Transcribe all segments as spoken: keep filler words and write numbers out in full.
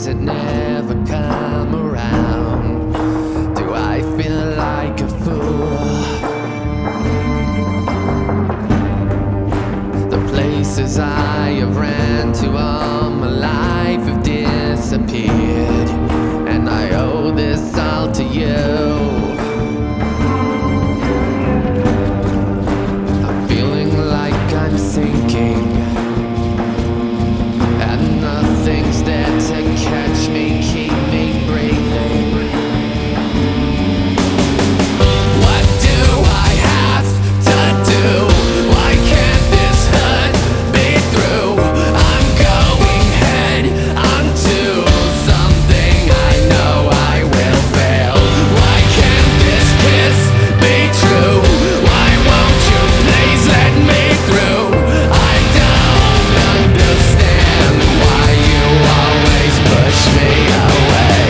that never come around? Do I feel like a fool? The places I have ran to all my life have disappeared, and I owe this all to you. I'm feeling like I'm sinking, and nothing's there to catch me, keep me breathing. What do I have to do? Why can't this hurt me through? I'm going head onto something I know I will fail. Why can't this kiss be true? Why won't you please let me through? I don't understand why you always push me away.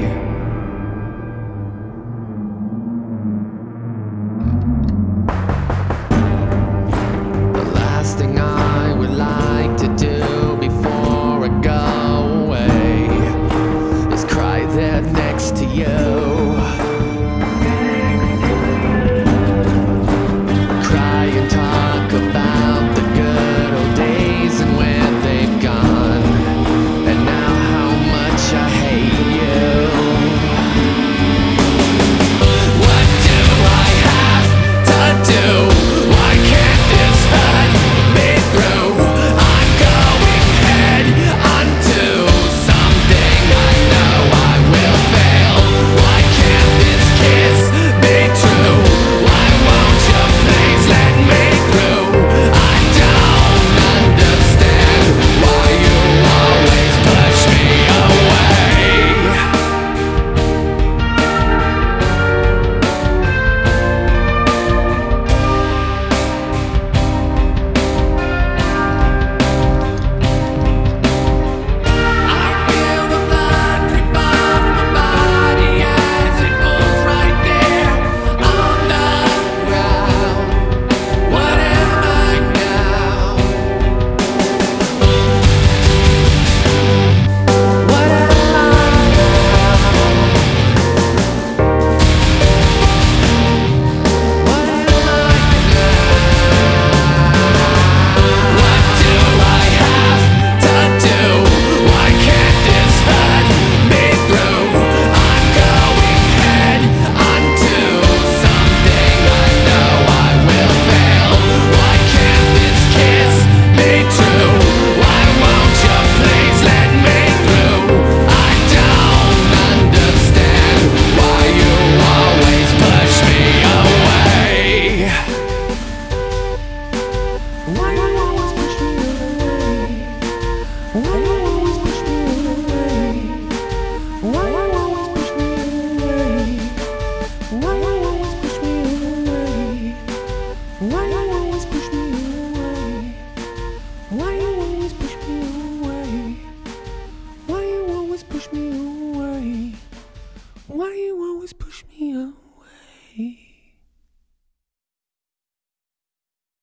The last thing I would like to do before I go away is cry there next to you. Cry and talk about the good old days and where they've gone, and now how much I hate you. What do I have to do? Why can't this hurt me through? I'm going head onto something I know I will fail. Why can't this kiss be true? Why won't you please let me through? I don't understand why you always push me away. I feel the blood creep up my body as it pulls right there on the ground. What am I now? What am I now? What am I now? What do I have to do? Why can't this hurt me through? I'm going head onto something I know I will fail. Why can't this kiss be true? Why won't you please let me through? I don't understand why you always push me away. Why you always push me away? Why you always push me away? Why you always push me away? Why you always push me away? Why you always push me away? Why you always push me away? Why you always push me away? Why you always push me away?